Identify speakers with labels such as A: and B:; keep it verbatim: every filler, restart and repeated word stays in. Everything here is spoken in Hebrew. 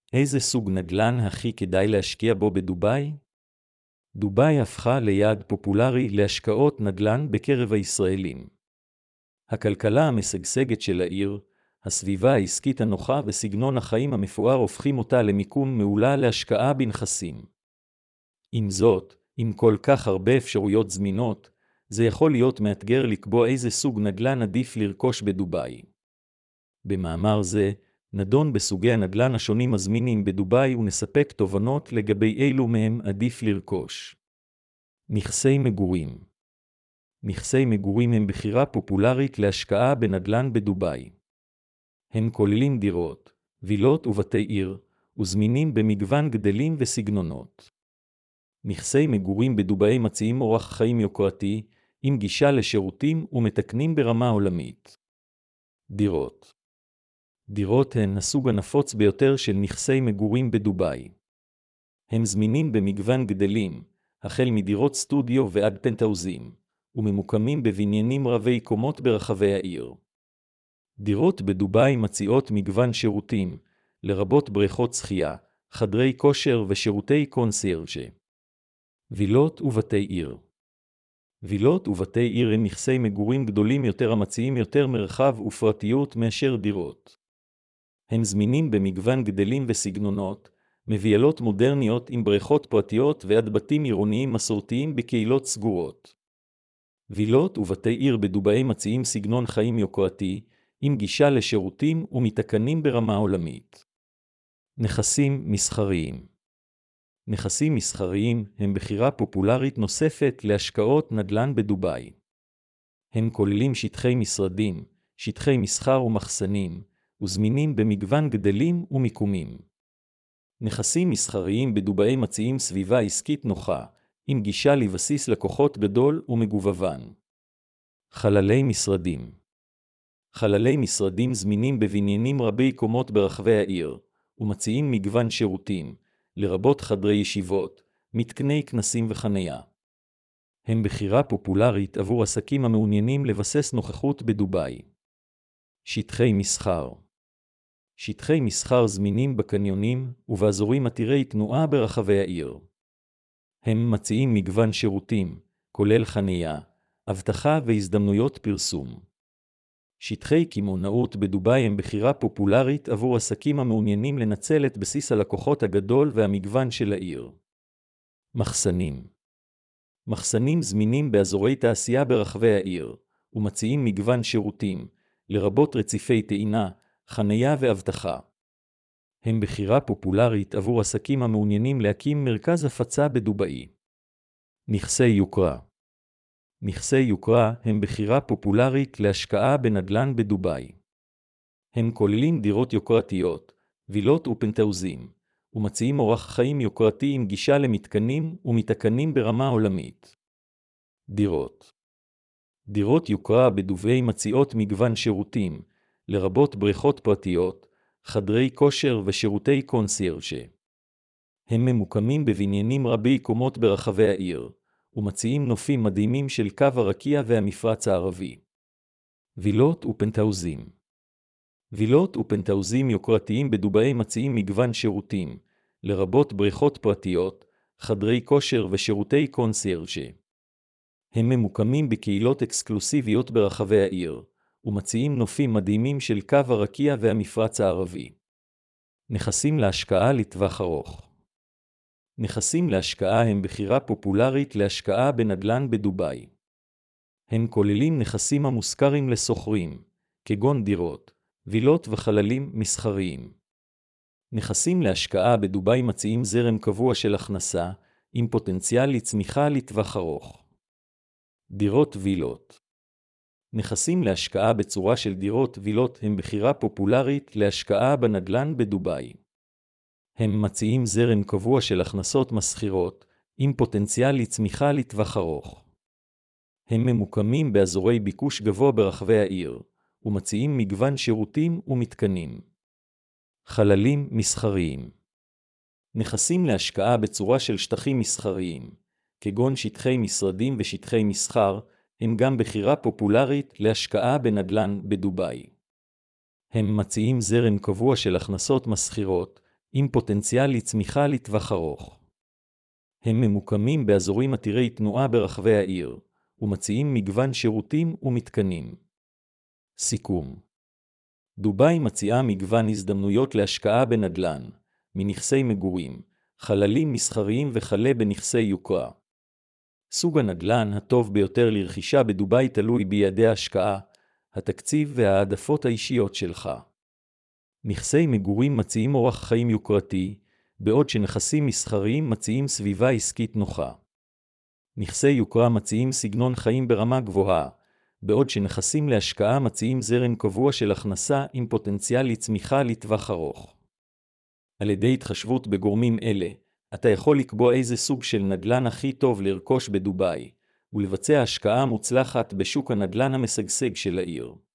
A: איזה סוג נדל"ן הכי כדאי להשקיע בו בדובאי? דובאי הפכה ליעד פופולרי להשקעות נדל"ן בקרב הישראלים. הכלכלה המשגשגת של העיר, הסביבה העסקית הנוחה וסגנון החיים המפואר הופכים אותה למיקום מעולה להשקעה בנכסים. עם זאת, עם כל כך הרבה אפשרויות זמינות, זה יכול להיות מאתגר לקבוע איזה סוג נדל"ן עדיף לרכוש בדובאי. במאמר זה, נדון בסוגי הנדל"ן השונים הזמינים בדובאי ונספק תובנות לגבי אילו מהם עדיף לרכוש. נכסי מגורים. נכסי מגורים הם בחירה פופולרית להשקעה בנדל"ן בדובאי. הם כוללים דירות, וילות ובתי עיר, וזמינים במגוון גדלים וסגנונות. נכסי מגורים בדובאי מציעים אורח חיים יוקרתי, עם גישה לשירותים ומתקנים ברמה עולמית. דירות. דירות הן הסוג הנפוץ ביותר של נכסי מגורים בדובאי. הם זמינים במגוון גדלים, החל מדירות סטודיו ועד פנטהאוזים, וממוקמים בבניינים רבי קומות ברחבי העיר. דירות בדובאי מציעות מגוון שירותים, לרבות בריכות שחייה, חדרי כושר ושירותי קונסיירג'. וילות ובתי עיר. וילות ובתי עיר הם נכסי מגורים גדולים יותר המציעים יותר מרחב ופרטיות מאשר דירות. הם זמינים במגוון גדלים וסגנונות, מביילות מודרניות עם בריכות פרטיות ועד בתים עירוניים מסורתיים בקהילות סגורות. וילות ובתי עיר בדובאי מציעים סגנון חיים יוקרתי, עם גישה לשירותים ומתקנים ברמה עולמית. נכסים מסחריים. נכסים מסחריים הם בחירה פופולרית נוספת להשקעות נדל"ן בדובאי. הם כוללים שטחי משרדים, שטחי מסחר ומחסנים, וזמינים במגוון גדלים ומיקומים. נכסים מסחריים בדובאי מציעים סביבה עסקית נוחה, עם גישה לבסיס לקוחות גדול ומגוון. חללי משרדים. חללי משרדים זמינים בבניינים רבי קומות ברחבי העיר, ומציעים מגוון שירותים, לרבות חדרי ישיבות, מתקני כנסים וחניה. הם בחירה פופולרית עבור עסקים המעוניינים לבסס נוכחות בדובאי. שטחי מסחר. שטחי מסחר זמינים בקניונים ובאזורים עתירי תנועה ברחבי העיר. הם מציעים מגוון שירותים, כולל חניה, אבטחה והזדמנויות פרסום. שטחי קמעונאות בדובאי הם בחירה פופולרית עבור עסקים המעוניינים לנצל את בסיס הלקוחות הגדול והמגוון של העיר. מחסנים. מחסנים זמינים באזורי תעשייה ברחבי העיר, ומציעים מגוון שירותים, לרבות רציפי טעינה, חניה ואבטחה. הם בחירה פופולרית עבור עסקים המעוניינים להקים מרכז הפצה בדובאי. נכסי יוקרה. נכסי יוקרה הם בחירה פופולרית להשקעה בנדל"ן בדובאי. הם כוללים דירות יוקרתיות, וילות ופנטהאוזים, ומציעים אורח חיים יוקרתי עם גישה למתקנים ומתקנים ברמה עולמית. דירות. דירות יוקרה בדובאי מציעות מגוון שירותים, לרבות בריכות פרטיות, חדרי כושר ושירותי קונסיירג'. הם ממוקמים בבניינים רבי קומות ברחבי העיר, ומציעים נופים מדהימים של קו הרקיע והמפרץ הערבי. וילות ופנטהאוזים. וילות ופנטהאוזים יוקרתיים בדובאי מציעים מגוון שירותים, לרבות בריכות פרטיות, חדרי כושר ושירותי קונסיירג'. הם ממוקמים בקהילות אקסקלוסיביות ברחבי העיר, ומציעים נופים מדהימים של קו הרקיע והמפרץ הערבי. נכסים להשקעה לטווח ארוך. נכסים להשקעה הם בחירה פופולרית להשקעה בנדל"ן בדובאי. הם כוללים נכסים המושכרים לסוחרים, כגון דירות, וילות וחללים מסחריים. נכסים להשקעה בדובאי מציעים זרם קבוע של הכנסה, עם פוטנציאל לצמיחה לטווח ארוך. דירות וילות. נכסים להשקעה בצורה של דירות וילות הם בחירה פופולרית להשקעה בנדל"ן בדובאי. הם מציעים זרם קבוע של הכנסות מסחירות, עם פוטנציאל לצמיחה לטווח ארוך. הם ממוקמים באזורי ביקוש גבוה ברחבי העיר, ומציעים מגוון שירותים ומתקנים. חללים מסחריים. נכסים להשקעה בצורה של שטחים מסחריים, כגון שטחי משרדים ושטחי מסחר, הם גם בחירה פופולרית להשקעה בנדל"ן בדובאי. הם מציעים זרם קבוע של הכנסות מסחירות, עם פוטנציאל לצמיחה לטווח ארוך. הם ממוקמים באזורים עתירי תנועה ברחבי העיר, ומציעים מגוון שירותים ומתקנים. סיכום. דובאי מציעה מגוון הזדמנויות להשקעה בנדל"ן, מנכסי מגורים, חללים מסחריים וכלה בנכסי יוקרה. סוג הנדל"ן הטוב ביותר לרכישה בדובאי תלוי ביעדי ההשקעה, התקציב והעדפות האישיות שלך. נכסי מגורים מציעים אורח חיים יוקרתי, בעוד שנכסים מסחריים מציעים סביבה עסקית נוחה. נכסי יוקרה מציעים סגנון חיים ברמה גבוהה, בעוד שנכסים להשקעה מציעים זרם קבוע של הכנסה עם פוטנציאל לצמיחה לטווח ארוך. על ידי התחשבות בגורמים אלה, אתה יכול לקבוע איזה סוג של נדל"ן הכי טוב לרכוש בדובאי, ולבצע השקעה מוצלחת בשוק הנדל"ן המשגשג של העיר.